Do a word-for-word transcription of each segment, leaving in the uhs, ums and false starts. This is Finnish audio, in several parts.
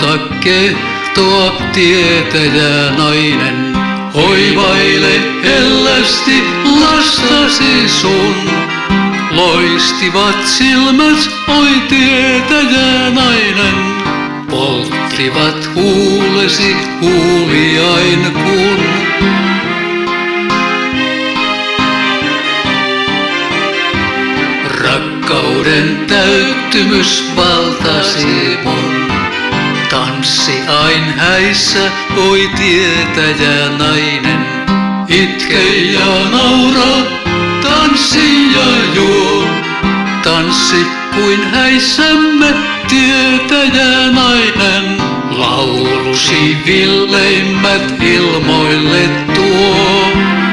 malta kehtoa tietäjä nainen. Hoivaile hellästi lastasi sun. Loistivat silmät, oi tietäjä nainen. Polttivat huulesi huuliain kun. Rakkauden täyttymys valtasi mun. Tanssi ain häissä, oi tietäjä nainen. Itke ja naura, tanssi ja juo. Tanssi kuin häissämme, tietäjä nainen. Laulusi villeimmät ilmoille tuo.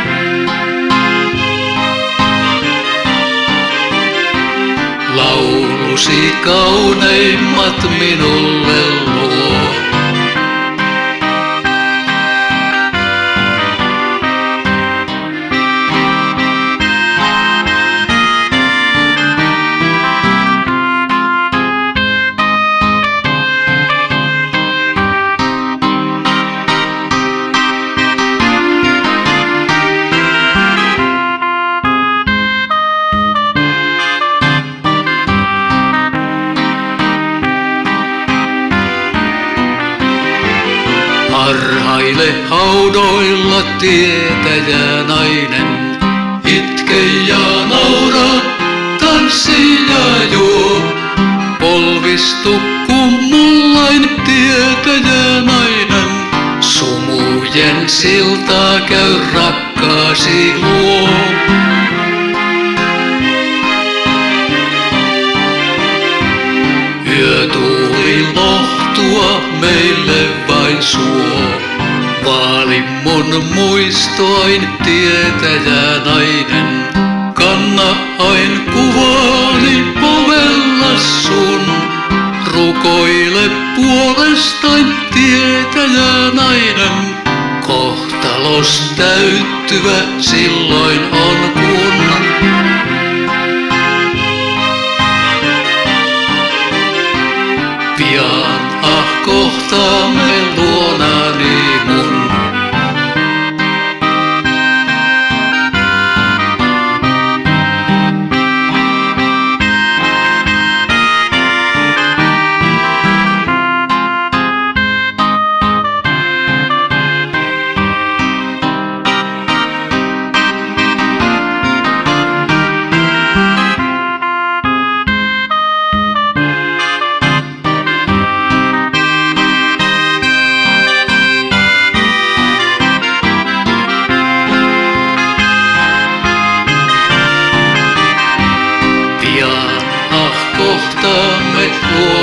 Laulusi kauneimmat minulle luo. Parhaille haudoilla tietäjä nainen. Itke ja naura, tanssi ja juo. Polvistu kummullain tietäjä nainen. Sumujen siltaa käy rakkaasi luo. Yötuuli lohtua meille vain suo. Vaali mun muistoin tietäjä nainen. Kanna ain kuvaani povella sun. Rukoile puolestain tietäjä nainen. Kohtalos täyttyvä silloin on kun. Pian ah kohtaamme luonani mun. Kohtaamme luo.